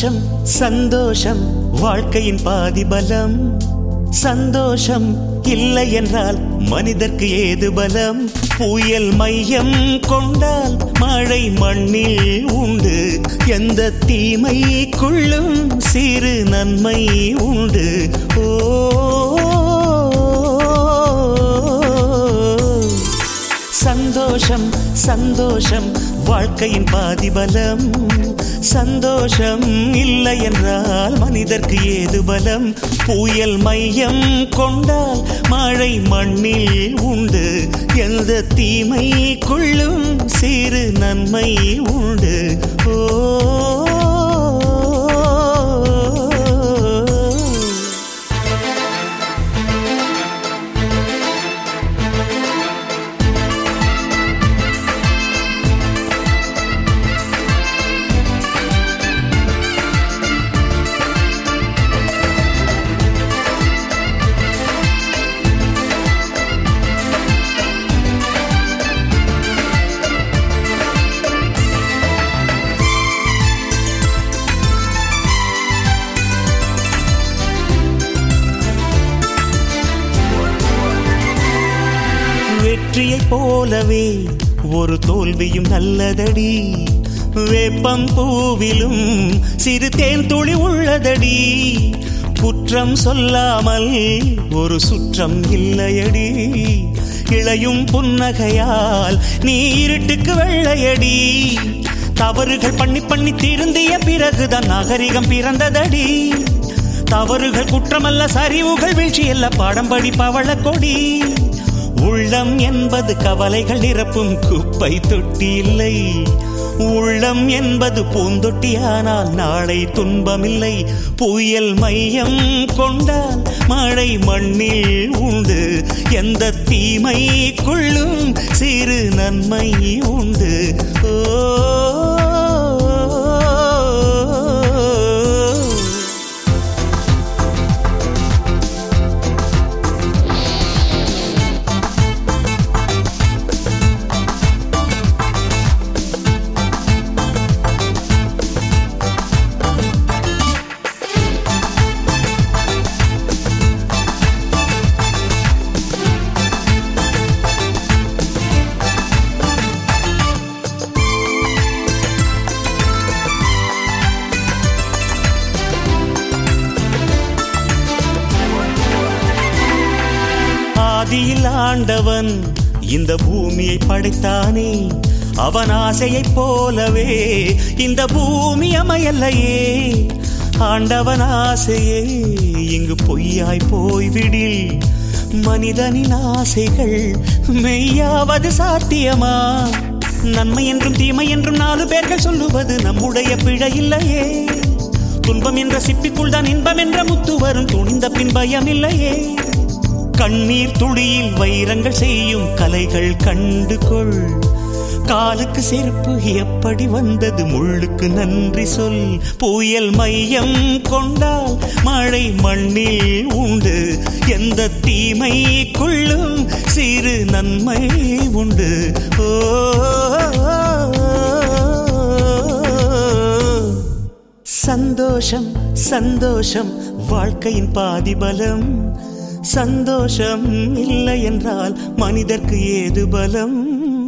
சந்தோஷம் சந்தோஷம் வாழ்க்கையின் பாதி பலம். சந்தோஷம் இல்லை என்றால் மனிதர்க்கு ஏது பலம்? புயல் மையம் கொண்டால் மழை மண்ணில் உண்டு. எந்த தீமைக்குள்ளும் சிறு நன்மை உண்டு. ஓ சந்தோஷம் சந்தோஷம் வாழ்க்கையின் பாதி பலம். சந்தோஷம் இல்லை என்றால் மனிதர்க்கு ஏது பலம்? புயல் மையம் கொண்டால் மழை மண்ணில் உண்டு. எந்த தீமைக்குள்ளும் சிறு நன்மை உண்டு. ஓ வெற்றியைப் போலவே ஒரு தோல்வியும் நல்லதடி. வேப்பம் பூவிலும் சிறு தேன் துளி உள்ளதடி. குற்றம் சொல்லாமல் ஒரு சுற்றம் இல்லையடி. இளையும் புன்னகையால் நீ இருட்டுக்கு வெள்ளையடி. தவறுகள் பண்ணி பண்ணி திருந்திய பிறகுதான் நாகரிகம் பிறந்ததடி. தவறுகள் குற்றமல்ல, சரிவுகள் வீழ்ச்சியல்ல, பாடம்படி பவள கொடி. உள்ளம் என்பது கவலைகள் நிரப்பும் குப்பை தொட்டி இல்லை. உள்ளம் என்பது பூந்தொட்டியானால் நாளை துன்பமில்லை. புயல் மையம் கொண்டால் மழை மண்ணில் உண்டு. எந்த தீமைக்குள்ளும் சிறு நன்மை உண்டு. ஓ ஆதியில் ஆண்டவன் இந்த பூமியை படைத்தானே. அவன் ஆசையைப் போலவே இந்த பூமி அமையல்லையே. ஆண்டவன் ஆசையே இங்கு பொய்யாய் போய்விடில். மனிதனின் ஆசைகள் மெய்யாவது சாத்தியமா? நன்மை என்றும் தீமை என்றும் 4 பேர்கள் சொல்லுவது நம்முடைய பிழை இல்லையே. துன்பம் என்ற சிப்பிக்குள் தான் இன்பம் என்ற முத்து வரும். துணிந்த பின் பயம் இல்லையே. கண்ணீர் துளியில் வைரங்கள் செய்யும் கலைகள் கண்டு கொள். காலுக்கு செருப்பு எப்படி வந்தது? முள்ளுக்கு நன்றி சொல். புயல் மையம் கொண்டால் மழை மண்ணில் உண்டு. எந்த தீமைக்குள்ளும் சிறு நன்மை உண்டு. ஓ சந்தோஷம் சந்தோஷம் வாழ்க்கையின் பாதி பலம். சந்தோஷம் இல்லை என்றால் மனிதர்க்கு ஏது பலம்?